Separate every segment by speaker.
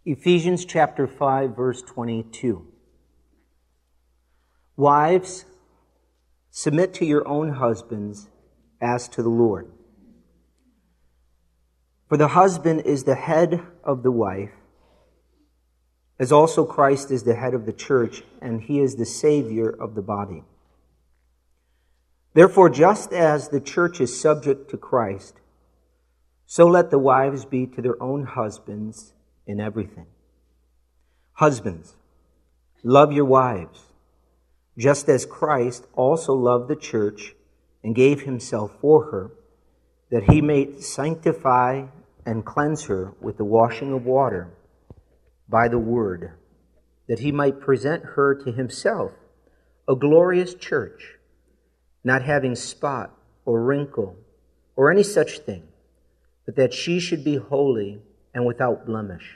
Speaker 1: Ephesians chapter 5, verse 22. Wives, submit to your own husbands as to the Lord. For the husband is the head of the wife, as also Christ is the head of the church, and he is the Savior of the body. Therefore, just as the church is subject to Christ, so let the wives be to their own husbands in everything. Husbands, love your wives, just as Christ also loved the church and gave himself for her, that he may sanctify and cleanse her with the washing of water by the word, that he might present her to himself a glorious church, not having spot or wrinkle or any such thing, but that she should be holy and without blemish.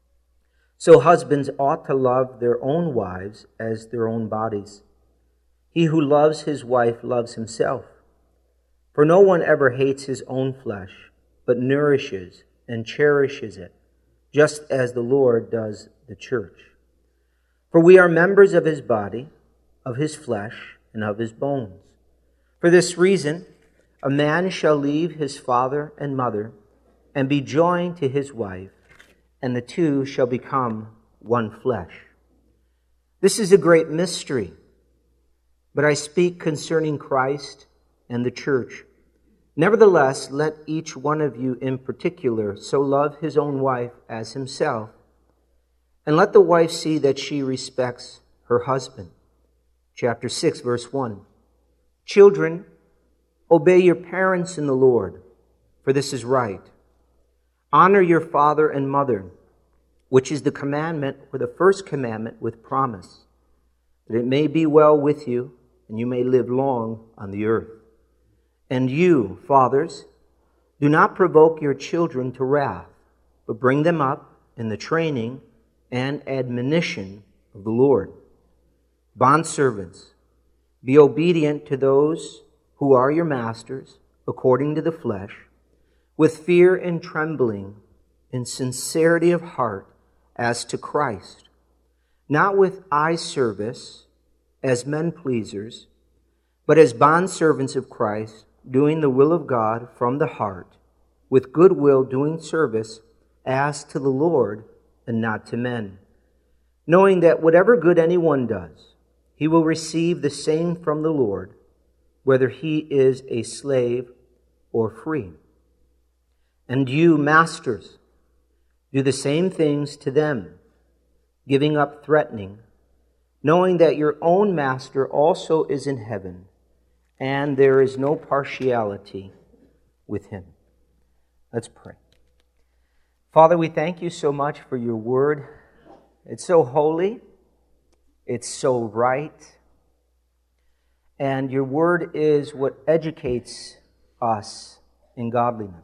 Speaker 1: So husbands ought to love their own wives as their own bodies. He who loves his wife loves himself. For no one ever hates his own flesh, but nourishes and cherishes it, just as the Lord does the church. For we are members of his body, of his flesh, and of his bones. For this reason, a man shall leave his father and mother, and be joined to his wife, and the two shall become one flesh. This is a great mystery, but I speak concerning Christ and the church. Nevertheless, let each one of you in particular so love his own wife as himself, and let the wife see that she respects her husband. Chapter 6, verse 1. Children, obey your parents in the Lord, for this is right. Honor your father and mother, which is the commandment, or the first commandment with promise, that it may be well with you and you may live long on the earth. And you, fathers, do not provoke your children to wrath, but bring them up in the training and admonition of the Lord. Bondservants, be obedient to those who are your masters, according to the flesh, with fear and trembling, in sincerity of heart, as to Christ, not with eye service as men pleasers, but as bondservants of Christ, doing the will of God from the heart, with good will doing service as to the Lord and not to men, knowing that whatever good anyone does, he will receive the same from the Lord, whether he is a slave or free. And you, masters, do the same things to them, giving up threatening, knowing that your own master also is in heaven, and there is no partiality with him. Let's pray. Father, we thank you so much for your word. It's so holy. It's so right. And your word is what educates us in godliness.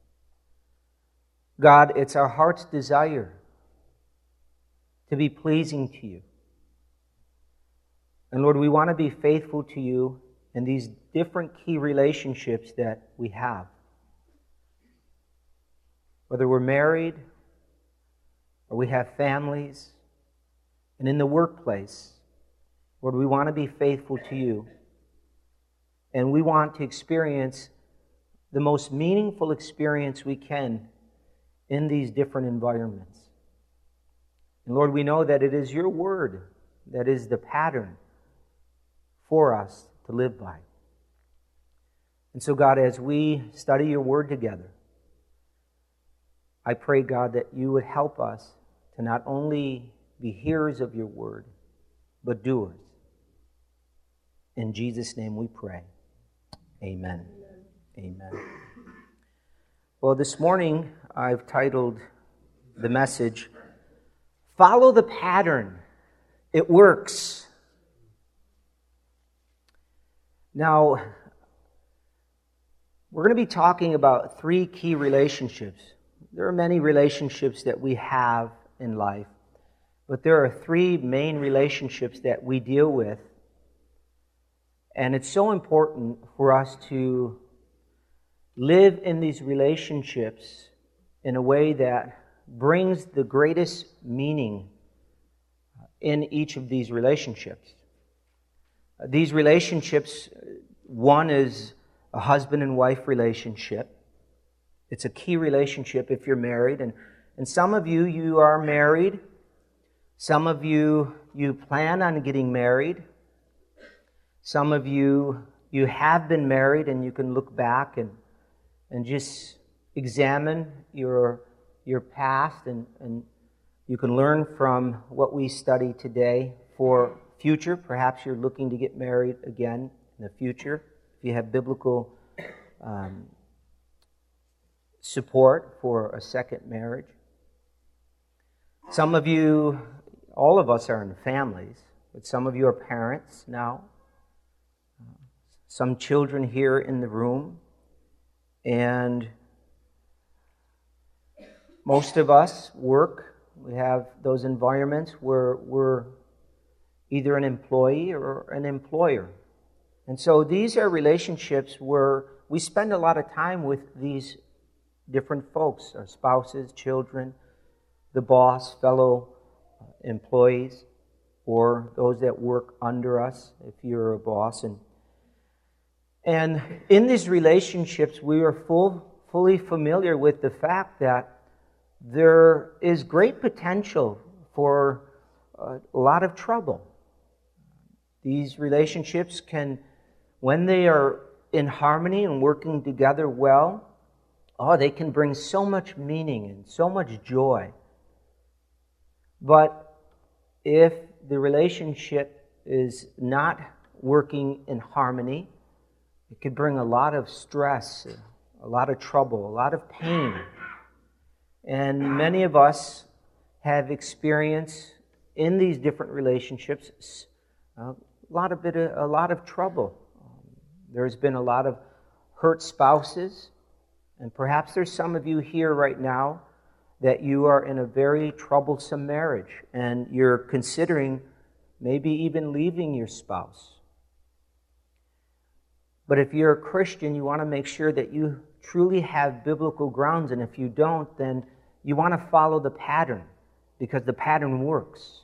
Speaker 1: God, it's our heart's desire to be pleasing to you. And Lord, we want to be faithful to you in these different key relationships that we have. Whether we're married or we have families, and in the workplace, Lord, we want to be faithful to you. And we want to experience the most meaningful experience we can in these different environments. And Lord, we know that it is your word that is the pattern for us to live by. And so, God, as we study your word together, I pray, God, that you would help us to not only be hearers of your word, but doers. In Jesus' name we pray. Amen. Amen. Well, this morning I've titled the message, Follow the Pattern. It works. Now, we're going to be talking about three key relationships. There are many relationships that we have in life, but there are three main relationships that we deal with. And it's so important for us to live in these relationships in a way that brings the greatest meaning in each of these relationships. These relationships, one is a husband and wife relationship. It's a key relationship if you're married. And some of you, you are married. Some of you, you plan on getting married. Some of you, you have been married, and you can look back and just examine your past, and you can learn from what we study today for future. Perhaps you're looking to get married again in the future. If you have biblical support for a second marriage. Some of you, all of us are in families, but some of you are parents now. Some children here in the room. And most of us work. We have those environments where we're either an employee or an employer. And so these are relationships where we spend a lot of time with these different folks, our spouses, children, the boss, fellow employees, or those that work under us, if you're a boss. And in these relationships, we are fully familiar with the fact that there is great potential for a lot of trouble. These relationships can, when they are in harmony and working together well, they can bring so much meaning and so much joy. But if the relationship is not working in harmony, it could bring a lot of stress, a lot of trouble, a lot of pain. And many of us have experienced in these different relationships a lot of trouble. There's been a lot of hurt spouses, and perhaps there's some of you here right now that you are in a very troublesome marriage, and you're considering maybe even leaving your spouse. But if you're a Christian, you want to make sure that you truly have biblical grounds, and if you don't, then you want to follow the pattern, because the pattern works.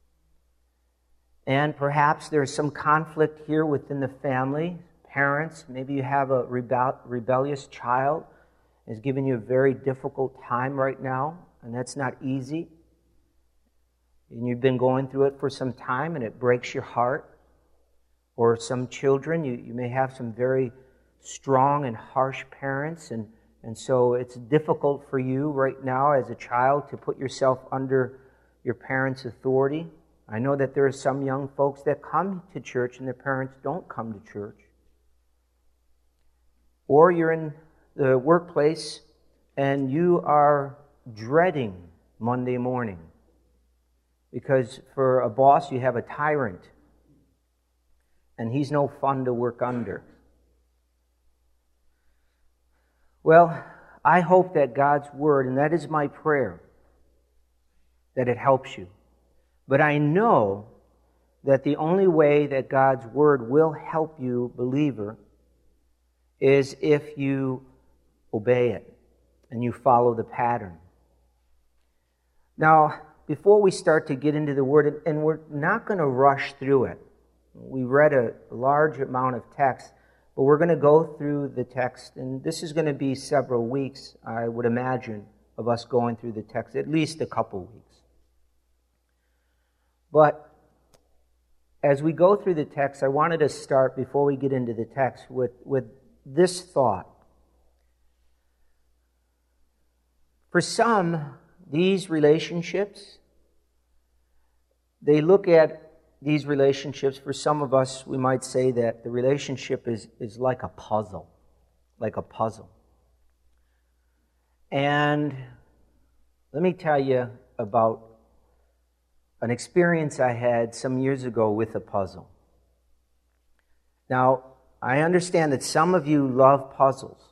Speaker 1: And perhaps there's some conflict here within the family. Parents, maybe you have a rebellious child is giving you a very difficult time right now, and that's not easy. And you've been going through it for some time, and it breaks your heart. Or some children, you may have some very strong and harsh parents, and so it's difficult for you right now as a child to put yourself under your parents' authority. I know that there are some young folks that come to church and their parents don't come to church. Or you're in the workplace and you are dreading Monday morning because for a boss you have a tyrant and he's no fun to work under. Well, I hope that God's Word, and that is my prayer, that it helps you. But I know that the only way that God's Word will help you, believer, is if you obey it and you follow the pattern. Now, before we start to get into the Word, and we're not going to rush through it. We read a large amount of text, but we're going to go through the text, and this is going to be several weeks, I would imagine, of us going through the text, at least a couple weeks. But as we go through the text, I wanted to start, before we get into the text, with this thought. For some, these relationships, they look at these relationships, for some of us, we might say that the relationship is like a puzzle. Like a puzzle. And let me tell you about an experience I had some years ago with a puzzle. Now, I understand that some of you love puzzles.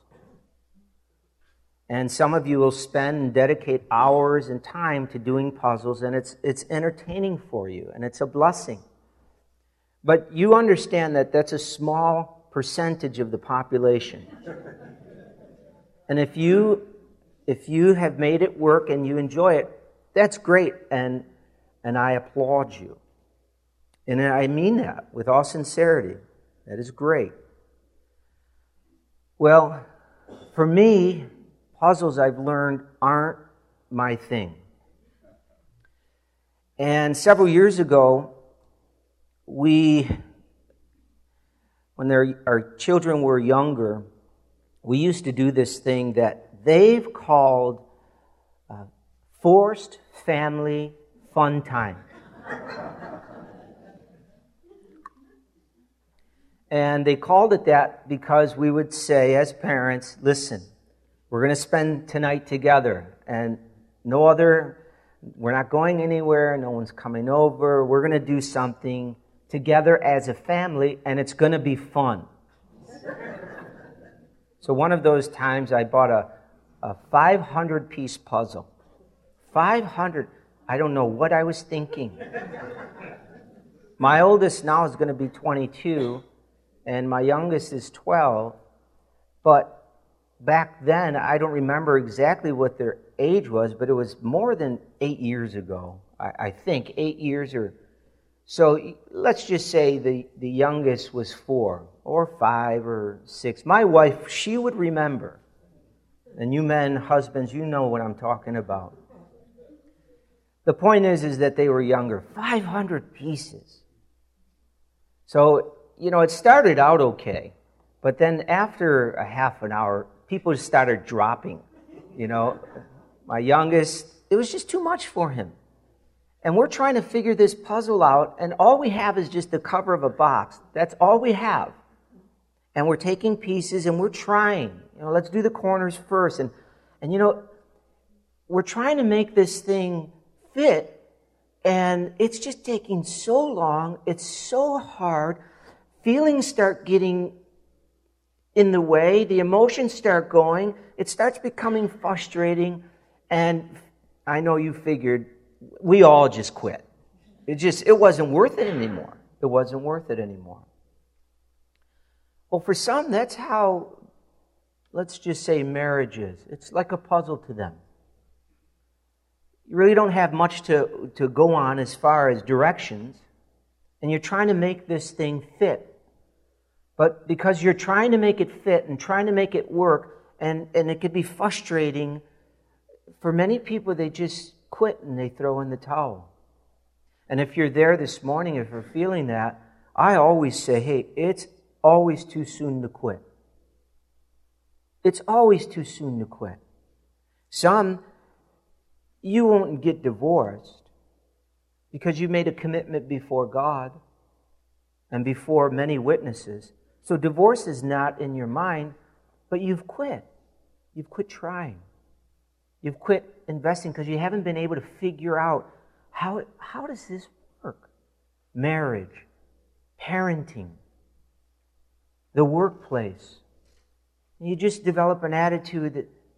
Speaker 1: And some of you will spend and dedicate hours and time to doing puzzles, and it's entertaining for you, and it's a blessing. But you understand that that's a small percentage of the population. And if if you have made it work and you enjoy it, that's great, and I applaud you. And I mean that with all sincerity. That is great. Well, for me, puzzles I've learned aren't my thing. And several years ago, when our children were younger, we used to do this thing that they've called forced family fun time. And they called it that because we would say as parents, listen, we're going to spend tonight together, and we're not going anywhere, no one's coming over, we're going to do something together as a family, and it's going to be fun. So one of those times I bought a 500-piece puzzle. 500. I don't know what I was thinking. My oldest now is going to be 22, and my youngest is 12. But back then, I don't remember exactly what their age was, but it was more than 8 years ago. I think 8 years or... So let's just say the youngest was 4 or 5 or 6. My wife, she would remember. And you men, husbands, you know what I'm talking about. The point is that they were younger. 500 pieces. So, it started out okay. But then after a half an hour, people started dropping. My youngest, it was just too much for him. And we're trying to figure this puzzle out, and all we have is just the cover of a box. That's all we have. And we're taking pieces, and we're trying. Let's do the corners first. And we're trying to make this thing fit, and it's just taking so long. It's so hard. Feelings start getting in the way. The emotions start going. It starts becoming frustrating, and I know you figured we all just quit. It wasn't worth it anymore. It wasn't worth it anymore. Well, for some, that's how, let's just say, marriage is. It's like a puzzle to them. You really don't have much to go on as far as directions, and you're trying to make this thing fit. But because you're trying to make it fit and trying to make it work, and it could be frustrating, for many people, they just quit and they throw in the towel. And if you're there this morning, if you're feeling that, I always say, hey, it's always too soon to quit. It's always too soon to quit. Some, you won't get divorced because you made a commitment before God and before many witnesses. So divorce is not in your mind, but you've quit. You've quit trying. You've quit investing because you haven't been able to figure out how does this work? Marriage, parenting, the workplace. You just develop an attitude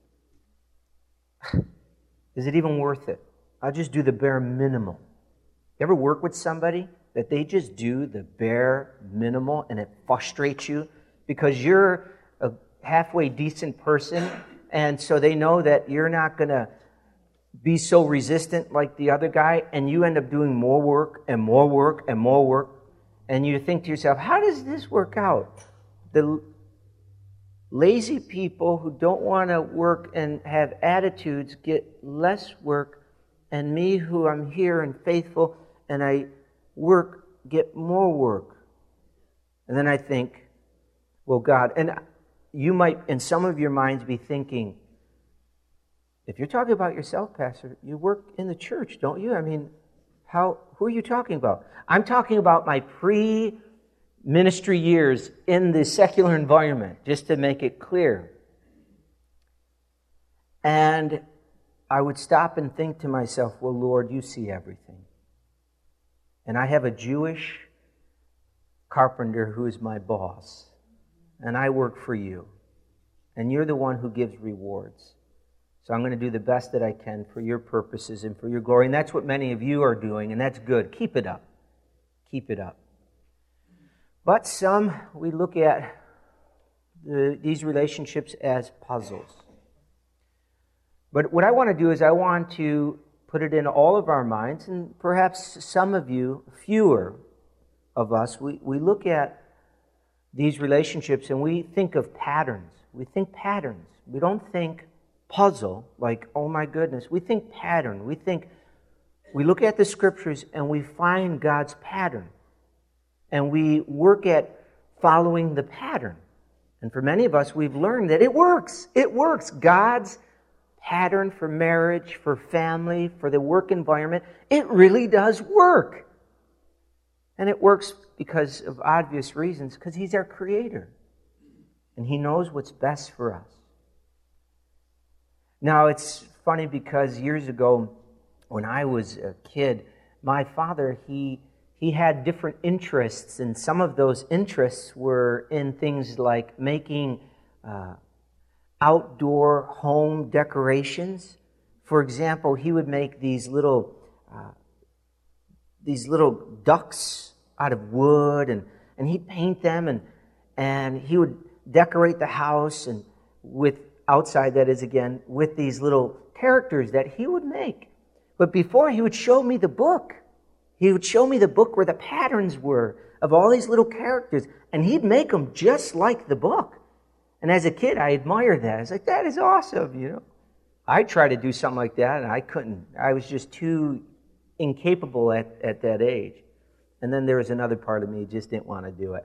Speaker 1: that, is it even worth it? I'll just do the bare minimum. You ever work with somebody that they just do the bare minimal and it frustrates you because you're a halfway decent person, and so they know that you're not going to be so resistant like the other guy, and you end up doing more work and more work and more work, and you think to yourself, how does this work out? The lazy people who don't want to work and have attitudes get less work, and me who I'm here and faithful and I work get more work. And then I think, well, God, and you might in some of your minds be thinking, if you're talking about yourself, Pastor, you work in the church, don't you? I mean, who are you talking about? I'm talking about my pre-ministry years in the secular environment, just to make it clear. And I would stop and think to myself, well, Lord, you see everything. And I have a Jewish carpenter who is my boss, and I work for you, and you're the one who gives rewards. So I'm going to do the best that I can for your purposes and for your glory. And that's what many of you are doing, and that's good. Keep it up. Keep it up. But some, we look at these relationships as puzzles. But what I want to do is I want to put it in all of our minds, and perhaps some of you, fewer of us, we look at these relationships and we think of patterns. We think patterns. We don't think puzzle, like, oh my goodness. We think pattern. We look at the Scriptures and we find God's pattern. And we work at following the pattern. And for many of us, we've learned that it works. It works. God's pattern for marriage, for family, for the work environment, it really does work. And it works because of obvious reasons, because He's our Creator. And He knows what's best for us. Now, it's funny because years ago, when I was a kid, my father, he had different interests, and some of those interests were in things like making outdoor home decorations. For example, he would make these little ducks out of wood, and he'd paint them, and he would decorate the house, and with outside, that is, again, with these little characters that he would make. But before, he would show me the book. He would show me the book where the patterns were of all these little characters, and he'd make them just like the book. And as a kid, I admired that. I was like, that is awesome, I tried to do something like that, and I couldn't. I was just too incapable at that age. And then there was another part of me who just didn't want to do it.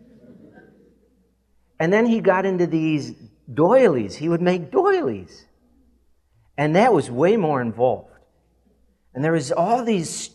Speaker 1: And then he got into these doilies. He would make doilies. And that was way more involved. And there was all this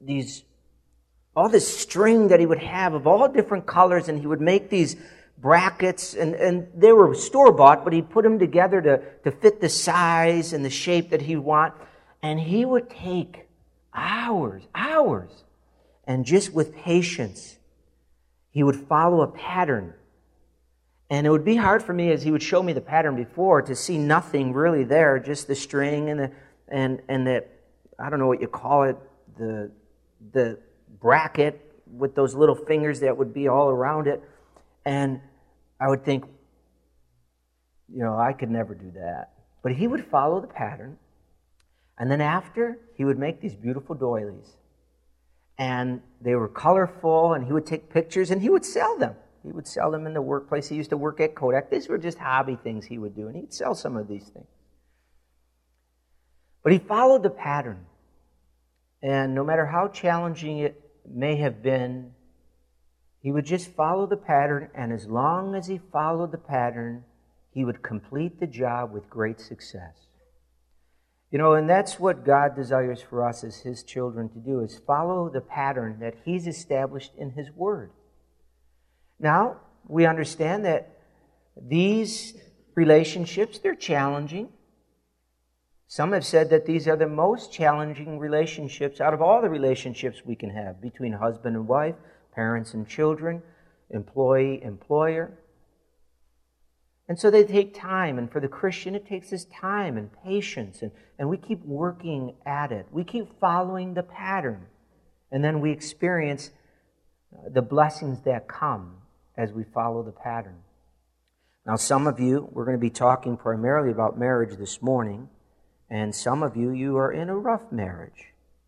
Speaker 1: string that he would have of all different colors, and he would make these brackets, and they were store-bought, but he'd put them together to fit the size and the shape that he'd want. And he would take hours, and just with patience, he would follow a pattern. And it would be hard for me, as he would show me the pattern before, to see nothing really there, just the string and that, I don't know what you call it, the bracket with those little fingers that would be all around it. And I would think, I could never do that. But he would follow the pattern. And then after, he would make these beautiful doilies. And they were colorful, and he would take pictures, and he would sell them. He would sell them in the workplace. He used to work at Kodak. These were just hobby things he would do, and he'd sell some of these things. But he followed the pattern. And no matter how challenging it may have been, he would just follow the pattern, and as long as he followed the pattern, he would complete the job with great success. And that's what God desires for us as His children to do, is follow the pattern that He's established in His Word. Now, we understand that these relationships, they're challenging. Some have said that these are the most challenging relationships out of all the relationships we can have between husband and wife, parents and children, employee, employer. And so they take time, and for the Christian, it takes us time and patience, and we keep working at it. We keep following the pattern, and then we experience the blessings that come as we follow the pattern. Now, some of you, we're going to be talking primarily about marriage this morning, and some of you are in a rough marriage.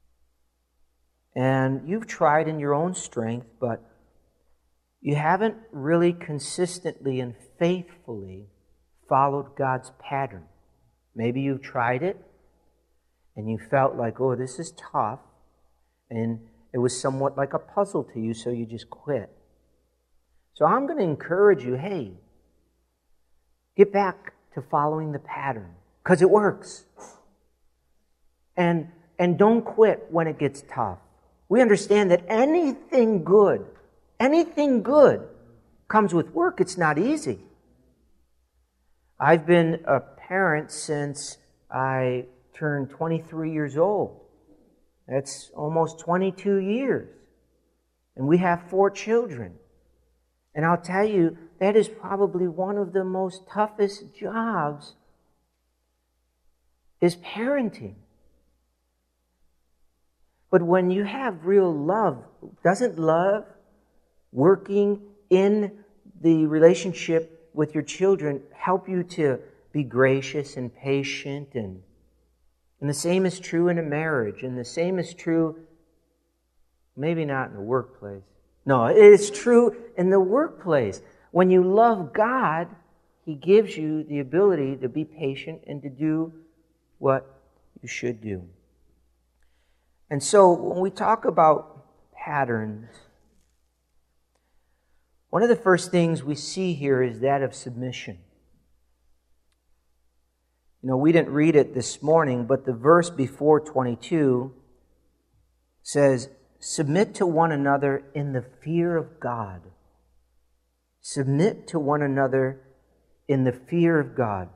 Speaker 1: And you've tried in your own strength, but you haven't really consistently and faithfully followed God's pattern. Maybe you've tried it, and you felt like, oh, this is tough, and it was somewhat like a puzzle to you, so you just quit. So I'm going to encourage you, hey, get back to following the pattern, because it works. And don't quit when it gets tough. We understand that anything good comes with work. It's not easy. I've been a parent since I turned 23 years old. That's almost 22 years. And we have 4 children. And I'll tell you, that is probably one of the most toughest jobs is parenting. But when you have real love, doesn't love working in the relationship with your children help you to be gracious and patient and And the same is true in a marriage. And the same is true, maybe not in the workplace. No, it is true in the workplace. When you love God, He gives you the ability to be patient and to do what you should do. And so when we talk about patterns, one of the first things we see here is that of submission. You know, we didn't read it this morning, but the verse before 22 says, "Submit to one another in the fear of God." Submit to one another in the fear of God.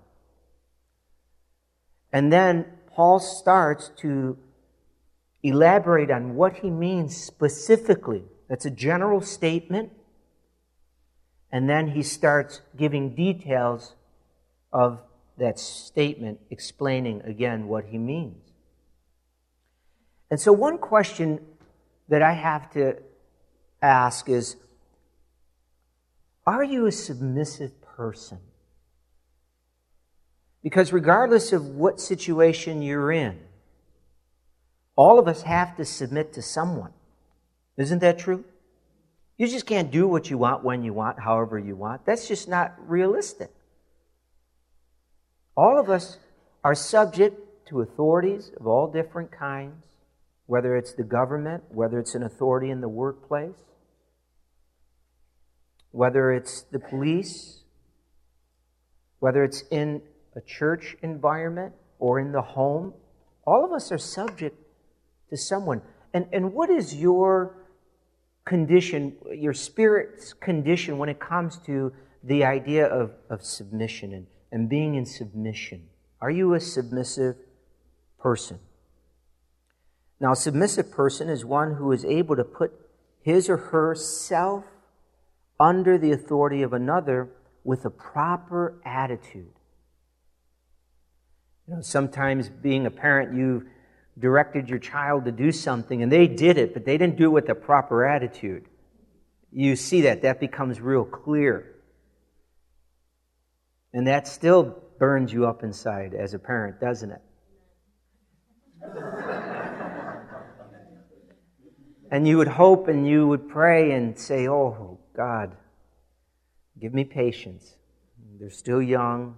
Speaker 1: And then Paul starts to elaborate on what he means specifically. That's a general statement. And then he starts giving details of that statement, explaining again what he means. And so one question that I have to ask is, are you a submissive person? Because regardless of what situation you're in, all of us have to submit to someone. Isn't that true? You just can't do what you want, when you want, however you want. That's just not realistic. All of us are subject to authorities of all different kinds, whether it's the government, whether it's an authority in the workplace, whether it's the police, whether it's in a church environment or in the home. All of us are subject to someone. And what is your condition, your spirit's condition when it comes to the idea of submission and being in submission? Are you a submissive person? Now, a submissive person is one who is able to put his or herself under the authority of another with a proper attitude. You know, sometimes being a parent, you've directed your child to do something and they did it, but they didn't do it with a proper attitude. You see that becomes real clear. And that still burns you up inside as a parent, doesn't it? And you would hope and you would pray and say, "Oh, God, give me patience. They're still young."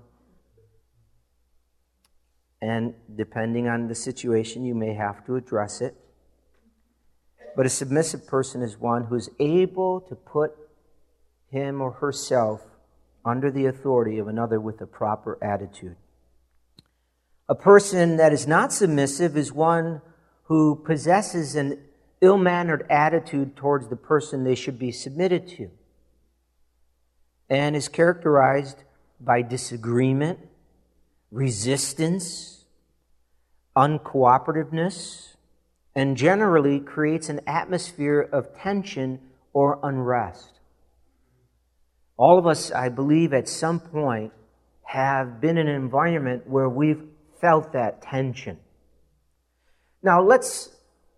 Speaker 1: And depending on the situation, you may have to address it. But a submissive person is one who is able to put him or herself under the authority of another with a proper attitude. A person that is not submissive is one who possesses an ill-mannered attitude towards the person they should be submitted to, and is characterized by disagreement, resistance, uncooperativeness, and generally creates an atmosphere of tension or unrest. All of us, I believe, at some point have been in an environment where we've felt that tension. Now, let's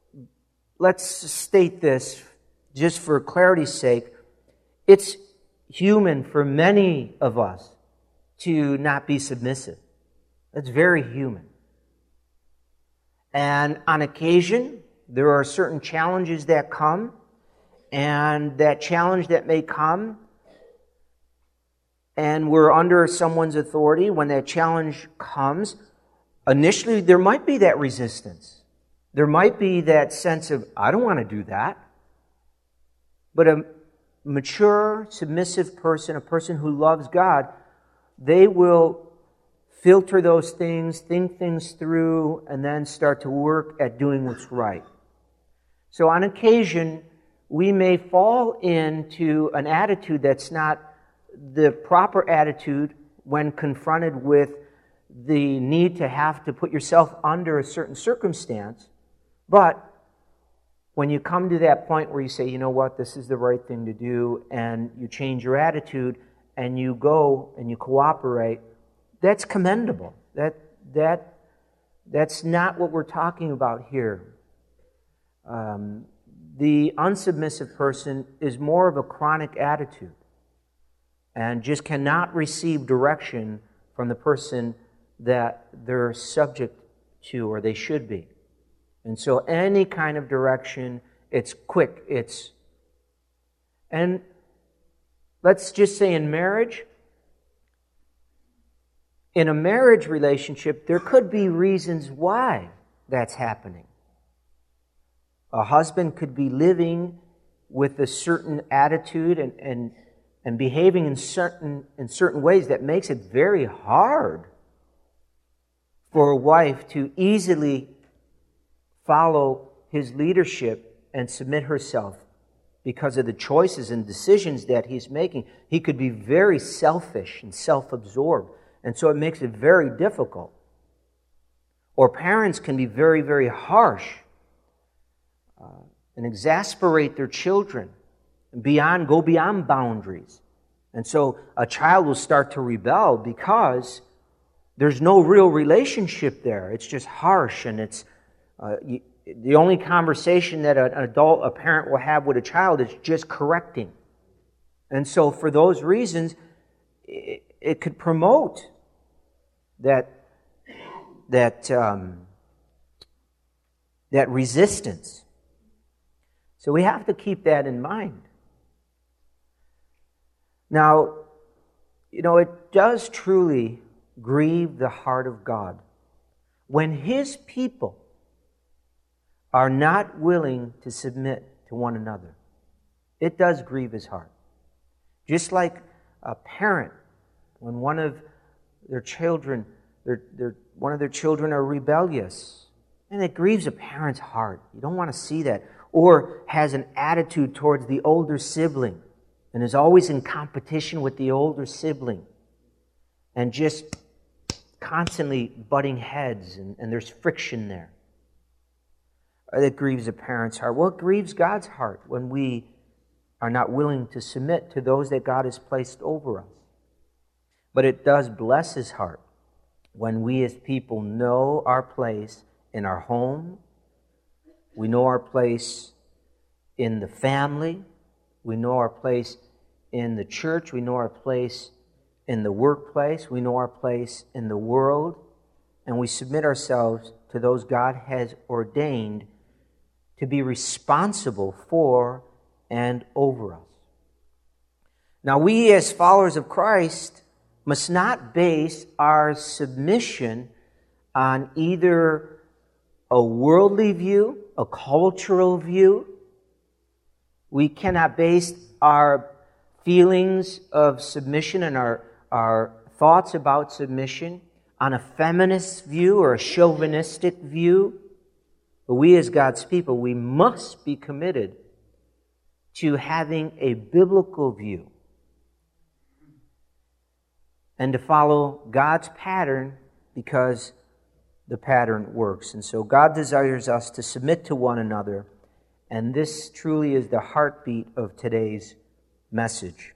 Speaker 1: state this just for clarity's sake. It's human for many of us to not be submissive. That's very human. And on occasion, there are certain challenges that come, and that challenge that may come, and we're under someone's authority. When that challenge comes, initially there might be that resistance. There might be that sense of, I don't want to do that. But a mature, submissive person, a person who loves God, they will filter those things, think things through, and then start to work at doing what's right. So on occasion, we may fall into an attitude that's not the proper attitude when confronted with the need to have to put yourself under a certain circumstance. But when you come to that point where you say, you know what, this is the right thing to do, and you change your attitude, and you go and you cooperate, that's commendable. That's not what we're talking about here. The unsubmissive person is more of a chronic attitude and just cannot receive direction from the person that they're subject to, or they should be. And so any kind of direction, it's quick. And let's just say in marriage, in a marriage relationship, there could be reasons why that's happening. A husband could be living with a certain attitude and behaving in certain ways that makes it very hard for a wife to easily follow his leadership and submit herself because of the choices and decisions that he's making. He could be very selfish and self-absorbed, and so it makes it very difficult. Or parents can be very, very harsh and exasperate their children and go beyond boundaries. And so a child will start to rebel because there's no real relationship there. It's just harsh, and it's the only conversation that a parent will have with a child is just correcting. And so for those reasons, it could promote that resistance. So we have to keep that in mind. Now, it does truly grieve the heart of God when His people are not willing to submit to one another. It does grieve His heart. Just like a parent, when one of their children are rebellious, and it grieves a parent's heart. You don't want to see that. Or has an attitude towards the older sibling and is always in competition with the older sibling and just constantly butting heads, and there's friction there. It grieves a parent's heart. Well, it grieves God's heart when we are not willing to submit to those that God has placed over us. But it does bless His heart when we as people know our place in our home, we know our place in the family, we know our place in the church, we know our place in the workplace, we know our place in the world, and we submit ourselves to those God has ordained to be responsible for and over us. Now, we as followers of Christ must not base our submission on either a worldly view, a cultural view. We cannot base our feelings of submission and our thoughts about submission on a feminist view or a chauvinistic view. But we as God's people, we must be committed to having a biblical view and to follow God's pattern because the pattern works. And so God desires us to submit to one another, and this truly is the heartbeat of today's message.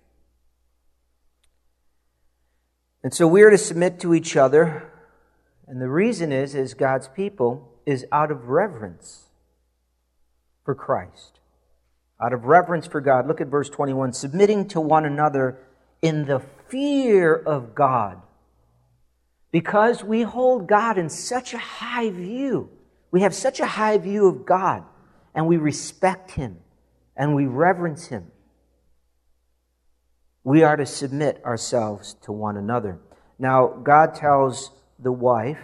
Speaker 1: And so we are to submit to each other, and the reason is, as God's people, is out of reverence for Christ. Out of reverence for God. Look at verse 21. Submitting to one another in the fear of God. Because we hold God in such a high view. We have such a high view of God. And we respect Him. And we reverence Him. We are to submit ourselves to one another. Now, God tells the wife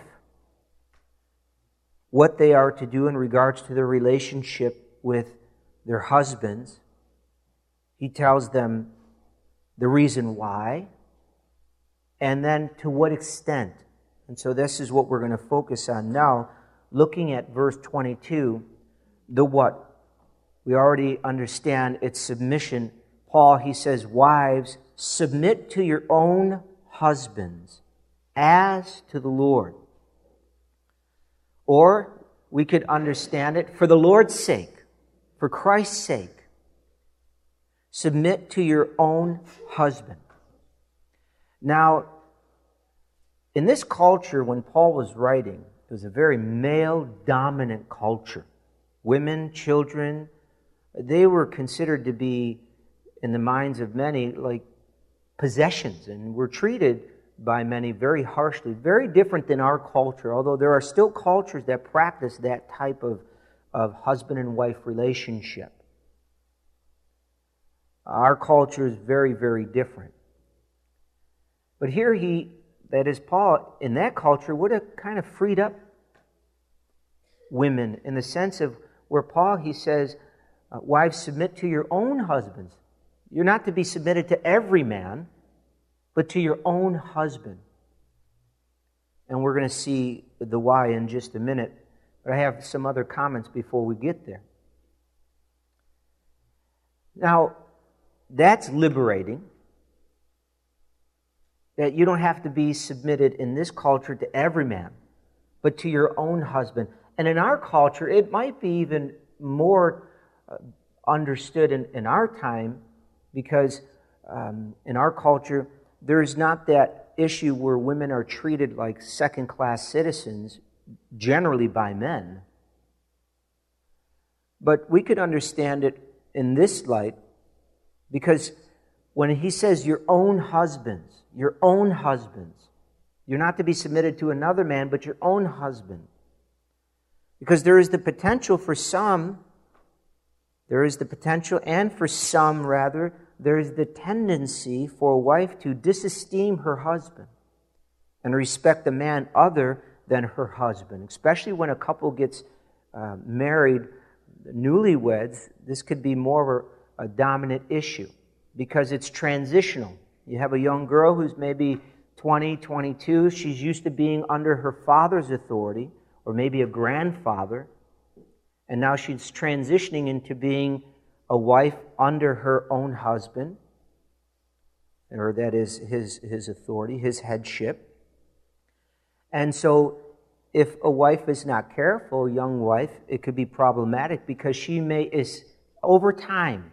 Speaker 1: what they are to do in regards to their relationship with their husbands. He tells them the reason why, and then to what extent. And so this is what we're going to focus on now, looking at verse 22, the what. We already understand its submission. Paul, he says, wives, submit to your own husbands as to the Lord. Or we could understand it, for the Lord's sake, for Christ's sake, submit to your own husband. Now, in this culture, when Paul was writing, it was a very male-dominant culture. Women, children, they were considered to be, in the minds of many, like possessions, and were treated by many very harshly, very different than our culture, although there are still cultures that practice that type of husband and wife relationship. Our culture is very, very different. But here that is Paul, in that culture, would have kind of freed up women in the sense of where Paul, he says, wives, submit to your own husbands. You're not to be submitted to every man, but to your own husband. And we're going to see the why in just a minute. But I have some other comments before we get there. Now, that's liberating. That you don't have to be submitted in this culture to every man, but to your own husband. And in our culture, it might be even more understood in our time, because in our culture, there's not that issue where women are treated like second-class citizens, generally by men. But we could understand it in this light, because when he says your own husbands, you're not to be submitted to another man, but your own husband. Because there is the potential for some, and for some, rather, there is the tendency for a wife to disesteem her husband and respect a man other than her husband. Especially when a couple gets married, newlyweds, this could be more of a dominant issue because it's transitional. You have a young girl who's maybe 20, 22. She's used to being under her father's authority, or maybe a grandfather, and now she's transitioning into being a wife under her own husband, or that is his authority, his headship. And so if a wife is not careful, a young wife, it could be problematic because she is over time,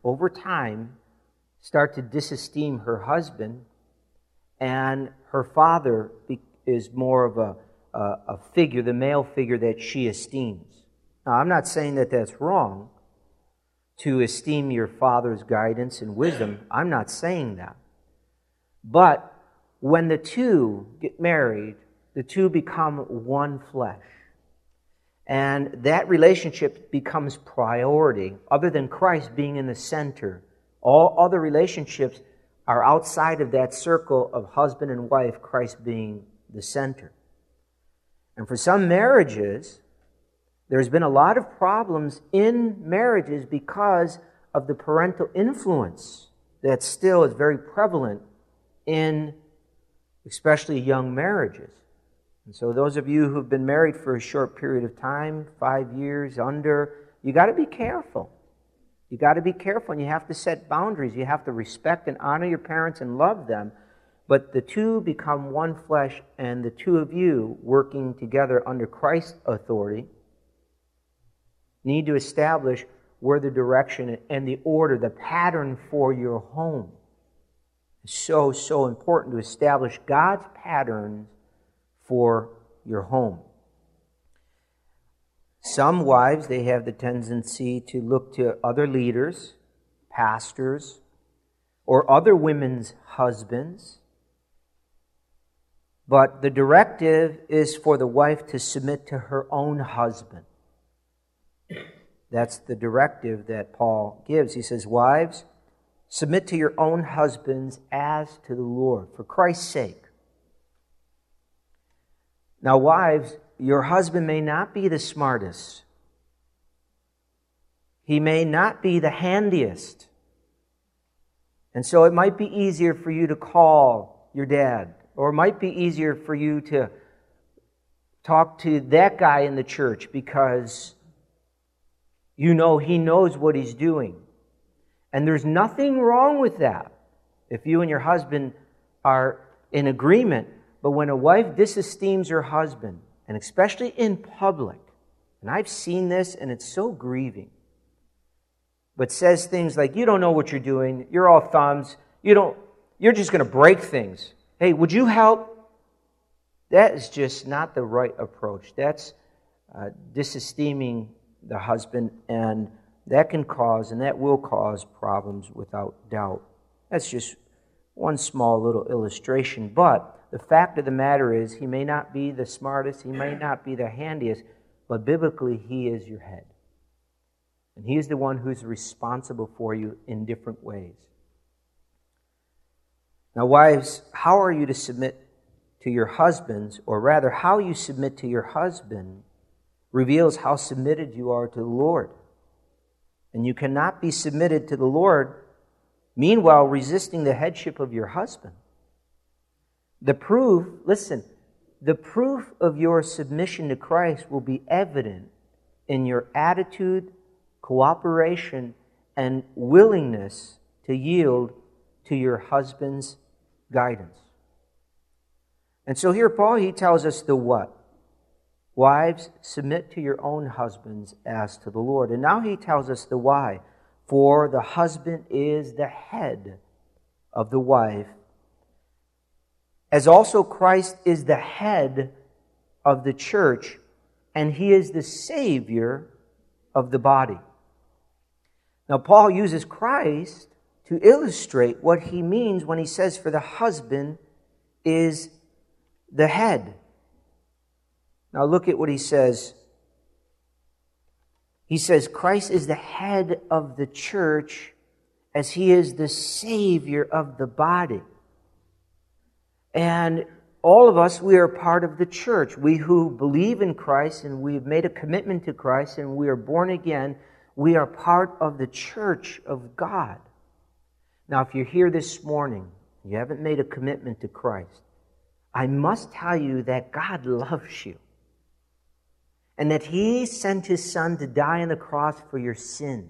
Speaker 1: start to disesteem her husband, and her father is more of a figure, the male figure that she esteems. Now, I'm not saying that that's wrong to esteem your father's guidance and wisdom. I'm not saying that. But when the two get married, the two become one flesh. And that relationship becomes priority, other than Christ being in the center. All other relationships are outside of that circle of husband and wife, Christ being the center. And for some marriages, there's been a lot of problems in marriages because of the parental influence that still is very prevalent in especially young marriages. And so those of you who've been married for a short period of time, 5 years, under, you got to be careful. You got to be careful, and you have to set boundaries. You have to respect and honor your parents and love them. But the two become one flesh, and the two of you working together under Christ's authority need to establish where the direction and the order, the pattern for your home. It's so important to establish God's patterns for your home. Some wives, they have the tendency to look to other leaders, pastors, or other women's husbands. But the directive is for the wife to submit to her own husband. That's the directive that Paul gives. He says, wives, submit to your own husbands as to the Lord, for Christ's sake. Now, wives, your husband may not be the smartest. He may not be the handiest. And so it might be easier for you to call your dad, or it might be easier for you to talk to that guy in the church because you know he knows what he's doing. And there's nothing wrong with that if you and your husband are in agreement. But when a wife disesteems her husband, and especially in public, and I've seen this and it's so grieving, but says things like, you don't know what you're doing, you're all thumbs, you're just going to break things. Hey, would you help? That is just not the right approach. That's disesteeming the husband, and that can cause, and that will cause problems without doubt. That's just one small little illustration, but The fact of the matter is, he may not be the smartest, he may not be the handiest, but biblically, he is your head. And he is the one who's responsible for you in different ways. Now, wives, how are you to submit to your husbands, or rather, how you submit to your husband reveals how submitted you are to the Lord. And you cannot be submitted to the Lord, meanwhile resisting the headship of your husband. The proof of your submission to Christ will be evident in your attitude, cooperation, and willingness to yield to your husband's guidance. And so here Paul, he tells us the what. Wives, submit to your own husbands as to the Lord. And now he tells us the why. For the husband is the head of the wife, as also Christ is the head of the church, and he is the Savior of the body. Now, Paul uses Christ to illustrate what he means when he says, for the husband is the head. Now, look at what he says. He says, Christ is the head of the church, as he is the Savior of the body. And all of us, we are part of the church. We who believe in Christ and we've made a commitment to Christ and we are born again, we are part of the church of God. Now, if you're here this morning, you haven't made a commitment to Christ, I must tell you that God loves you and that he sent his Son to die on the cross for your sins.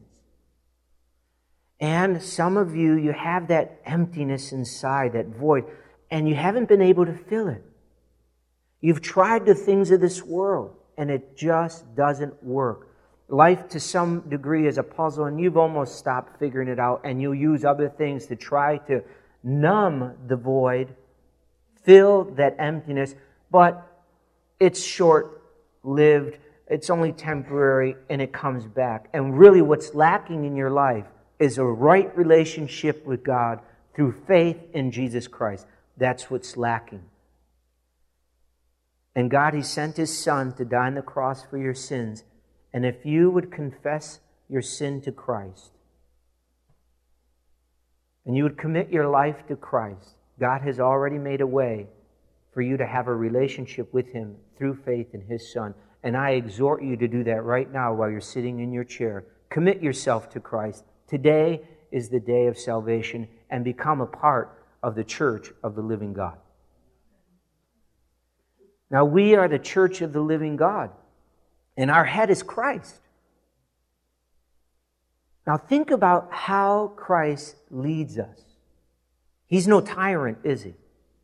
Speaker 1: And some of you, you have that emptiness inside, that void, and you haven't been able to fill it. You've tried the things of this world, and it just doesn't work. Life, to some degree, is a puzzle, and you've almost stopped figuring it out, and you'll use other things to try to numb the void, fill that emptiness, but it's short-lived, it's only temporary, and it comes back. And really what's lacking in your life is a right relationship with God through faith in Jesus Christ. That's what's lacking. And God, he sent his Son to die on the cross for your sins. And if you would confess your sin to Christ, and you would commit your life to Christ, God has already made a way for you to have a relationship with him through faith in his Son. And I exhort you to do that right now while you're sitting in your chair. Commit yourself to Christ. Today is the day of salvation, and become a part of the church of the living God. Now, we are the church of the living God, and our head is Christ. Now, think about how Christ leads us. He's no tyrant, is he?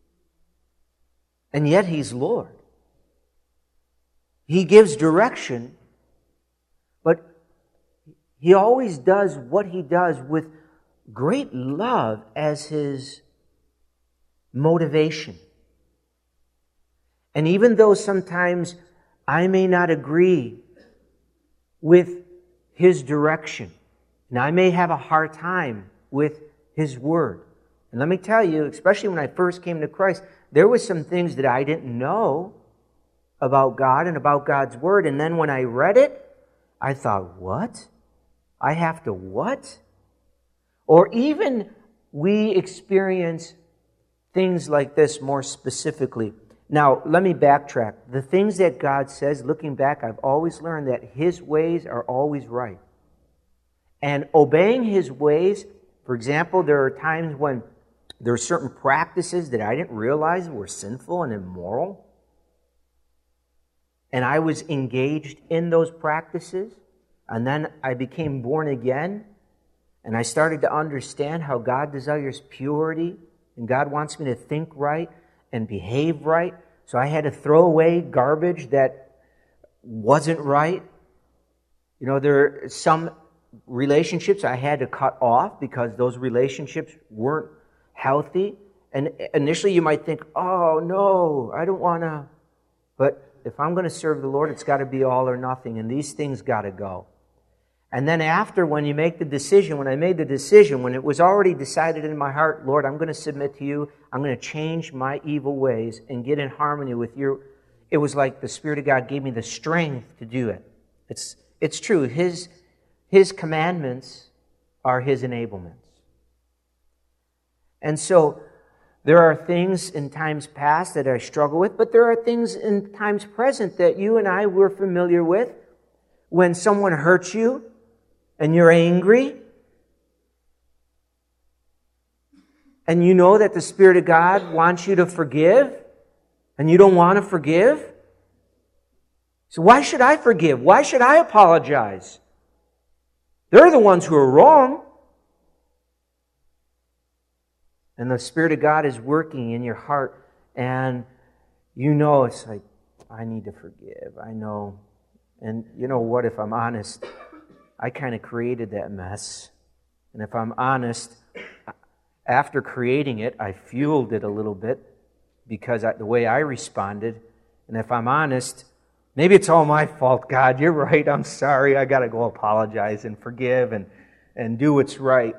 Speaker 1: And yet he's Lord. He gives direction, but he always does what he does with great love as his motivation. And even though sometimes I may not agree with his direction, and I may have a hard time with his word. And let me tell you, especially when I first came to Christ, there were some things that I didn't know about God and about God's word. And then when I read it, I thought, what? I have to what? Or even we experience things like this more specifically. Now, let me backtrack. The things that God says, looking back, I've always learned that his ways are always right. And obeying his ways, for example, there are times when there are certain practices that I didn't realize were sinful and immoral. And I was engaged in those practices. And then I became born again. And I started to understand how God desires purity. And God wants me to think right and behave right. So I had to throw away garbage that wasn't right. You know, there are some relationships I had to cut off because those relationships weren't healthy. And initially you might think, oh no, I don't want to. But if I'm going to serve the Lord, it's got to be all or nothing. And these things got to go. And then after, when you make the decision, when I made the decision, when it was already decided in my heart, Lord, I'm going to submit to you, I'm going to change my evil ways and get in harmony with you, it was like the Spirit of God gave me the strength to do it. It's true. His commandments are His enablements. And so there are things in times past that I struggle with, but there are things in times present that you and I were familiar with. When someone hurts you and you're angry, and you know that the Spirit of God wants you to forgive, and you don't want to forgive, so why should I forgive? Why should I apologize? They're the ones who are wrong. And the Spirit of God is working in your heart, and you know it's like, I need to forgive. I know. And you know what, if I'm honest, I kind of created that mess. And if I'm honest, after creating it, I fueled it a little bit because the way I responded. And if I'm honest, maybe it's all my fault. God, you're right. I'm sorry. I got to go apologize and forgive and do what's right.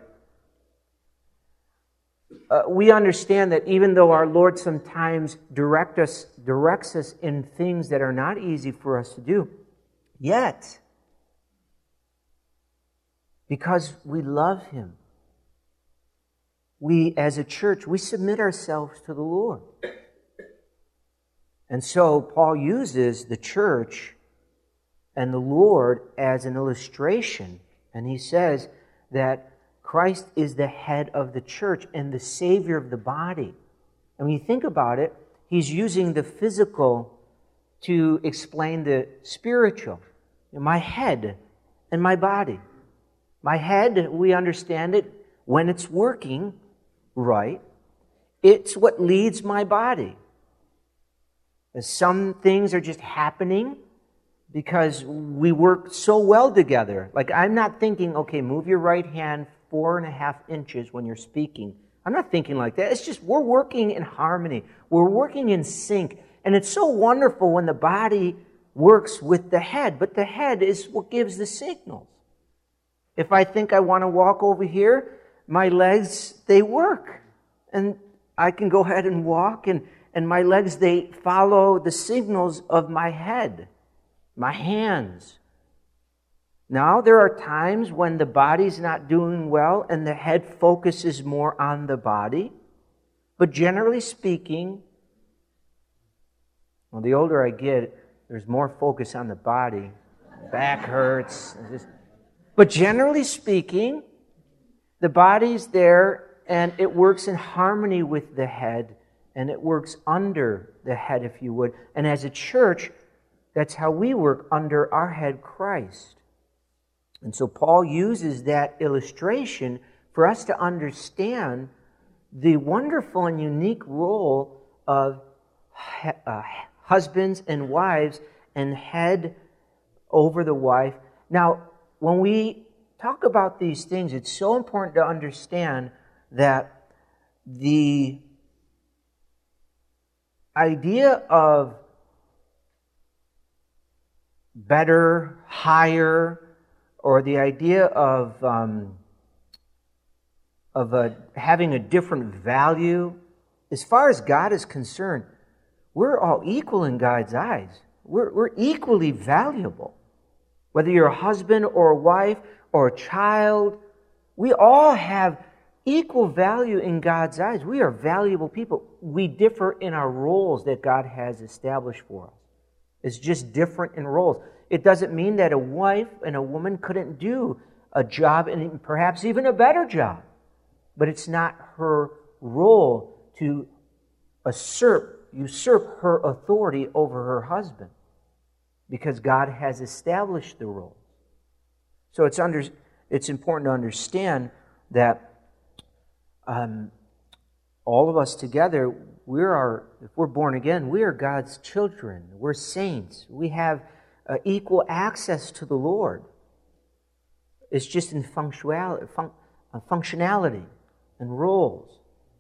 Speaker 1: We understand that even though our Lord sometimes directs us in things that are not easy for us to do, yet, because we love Him, we as a church, we submit ourselves to the Lord. And so Paul uses the church and the Lord as an illustration, and he says that Christ is the head of the church and the Savior of the body. And when you think about it, he's using the physical to explain the spiritual. My head and my body. My head, we understand it, when it's working right, it's what leads my body. Some things are just happening because we work so well together. Like, I'm not thinking, okay, move your right hand 4.5 inches when you're speaking. I'm not thinking like that. It's just we're working in harmony. We're working in sync. And it's so wonderful when the body works with the head. But the head is what gives the signals. If I think I want to walk over here, my legs, they work. And I can go ahead and walk. And my legs, they follow the signals of my head, my hands. Now, there are times when the body's not doing well and the head focuses more on the body. But generally speaking, well, the older I get, there's more focus on the body. Back hurts. But generally speaking, the body's there and it works in harmony with the head, and it works under the head, if you would. And as a church, that's how we work under our head, Christ. And so Paul uses that illustration for us to understand the wonderful and unique role of husbands and wives and head over the wife. Now, when we talk about these things, it's so important to understand that the idea of better, higher, or the idea of having a different value, as far as God is concerned, we're all equal in God's eyes. We're equally valuable. Whether you're a husband or a wife or a child, we all have equal value in God's eyes. We are valuable people. We differ in our roles that God has established for us. It's just different in roles. It doesn't mean that a wife and a woman couldn't do a job, and perhaps even a better job. But it's not her role to usurp her authority over her husband, because God has established the role. So it's important to understand that all of us together, if we're born again, we are God's children. We're saints. We have equal access to the Lord. It's just in functionality and roles.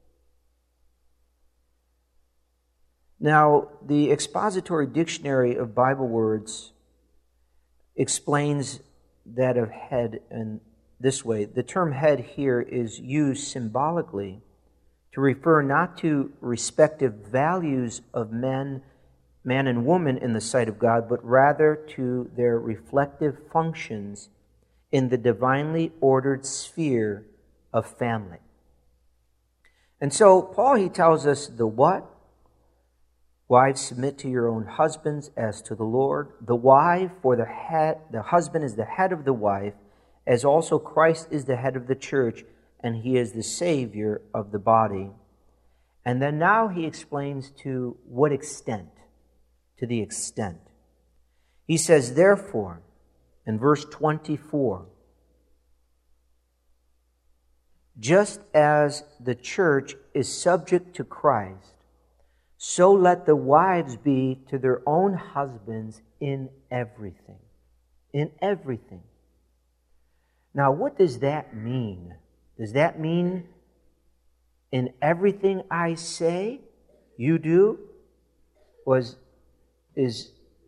Speaker 1: Now, the Expository Dictionary of Bible Words explains that of head in this way. The term head here is used symbolically to refer not to respective values of man and woman in the sight of God, but rather to their reflective functions in the divinely ordered sphere of family. And so Paul, he tells us the what? Wives, submit to your own husbands as to the Lord. The wife, for the husband is the head of the wife, as also Christ is the head of the church, and he is the Savior of the body. And then now he explains to what extent, to the extent. He says, therefore, in verse 24, just as the church is subject to Christ, so let the wives be to their own husbands in everything. In everything. Now, what does that mean? Does that mean in everything I say, you do? Is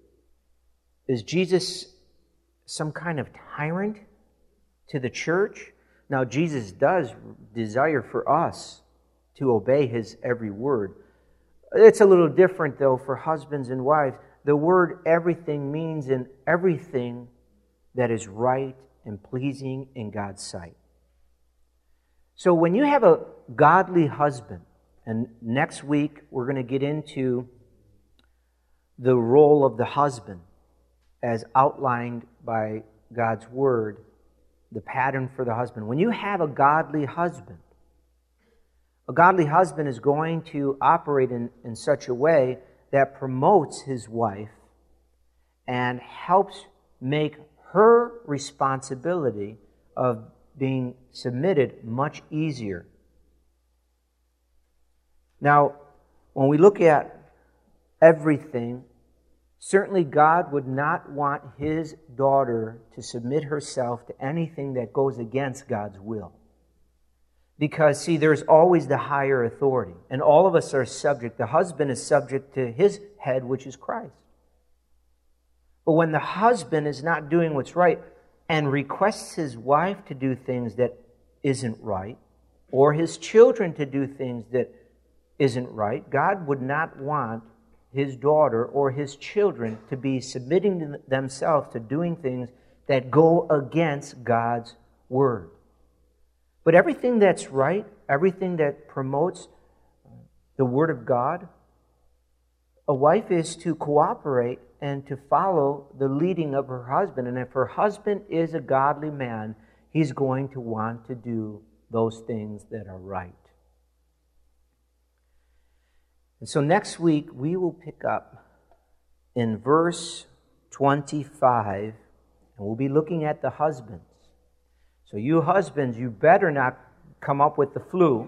Speaker 1: Jesus some kind of tyrant to the church? Now, Jesus does desire for us to obey His every word. It's a little different, though, for husbands and wives. The word everything means in everything that is right and pleasing in God's sight. So when you have a godly husband, and next week we're going to get into the role of the husband as outlined by God's Word, the pattern for the husband. When you have a godly husband is going to operate in such a way that promotes his wife and helps make her responsibility of being submitted much easier. Now, when we look at everything, certainly God would not want His daughter to submit herself to anything that goes against God's will. Because, see, there's always the higher authority. And all of us are subject. The husband is subject to his head, which is Christ. But when the husband is not doing what's right and requests his wife to do things that isn't right, or his children to do things that isn't right, God would not want His daughter or His children to be submitting themselves to doing things that go against God's Word. But everything that's right, everything that promotes the Word of God, a wife is to cooperate and to follow the leading of her husband. And if her husband is a godly man, he's going to want to do those things that are right. And so next week we will pick up in verse 25, and we'll be looking at the husbands. So you husbands, you better not come up with the flu.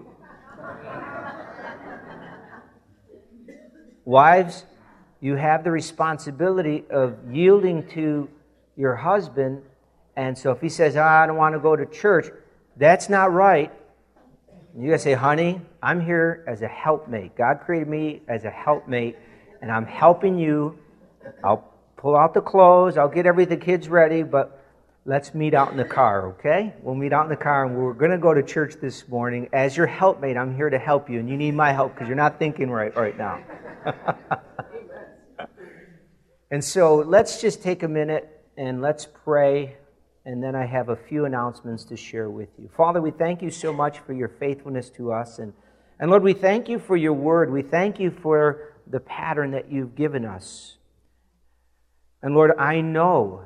Speaker 1: Wives, you have the responsibility of yielding to your husband. And so if he says, I don't want to go to church, that's not right. You gotta say, honey, I'm here as a helpmate. God created me as a helpmate, and I'm helping you. I'll pull out the clothes, I'll get the kids ready, but let's meet out in the car, okay? We'll meet out in the car, and we're going to go to church this morning. As your helpmate, I'm here to help you, and you need my help because you're not thinking right now. And so let's just take a minute and let's pray, and then I have a few announcements to share with you. Father, we thank you so much for your faithfulness to us, and Lord, we thank you for your word. We thank you for the pattern that you've given us. And Lord, I know,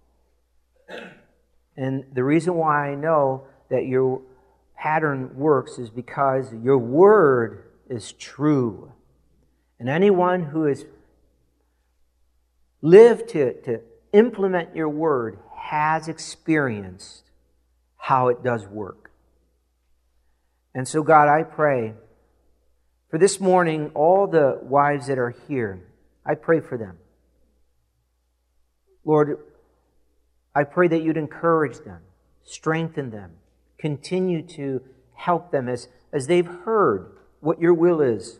Speaker 1: and the reason why I know that your pattern works is because your word is true. And anyone who has lived to implement your word has experienced how it does work. And so, God, I pray for this morning, all the wives that are here, I pray for them. Lord, I pray that you'd encourage them, strengthen them, continue to help them as they've heard what your will is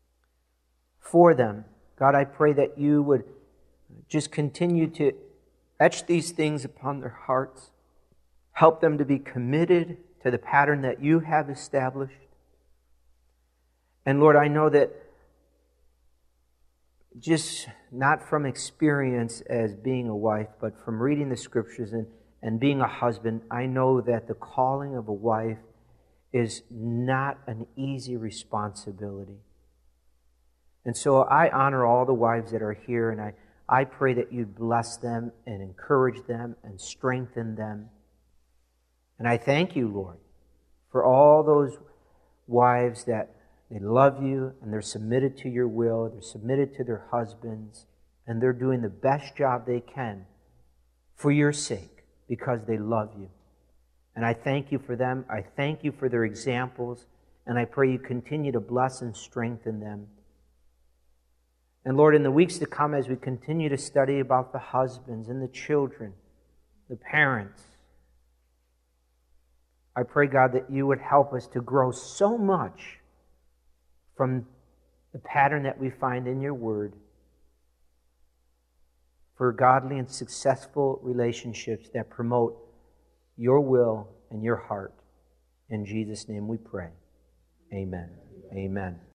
Speaker 1: for them. God, I pray that you would just continue to Etch these things upon their hearts. Help them to be committed to the pattern that you have established. And Lord, I know that just not from experience as being a wife, but from reading the Scriptures and being a husband, I know that the calling of a wife is not an easy responsibility. And so I honor all the wives that are here, and I pray that you'd bless them and encourage them and strengthen them. And I thank you, Lord, for all those wives that they love you and they're submitted to your will, they're submitted to their husbands, and they're doing the best job they can for your sake because they love you. And I thank you for them. I thank you for their examples, and I pray you continue to bless and strengthen them. And Lord, in the weeks to come, as we continue to study about the husbands and the children, the parents, I pray, God, that you would help us to grow so much from the pattern that we find in your word for godly and successful relationships that promote your will and your heart. In Jesus' name we pray. Amen. Amen.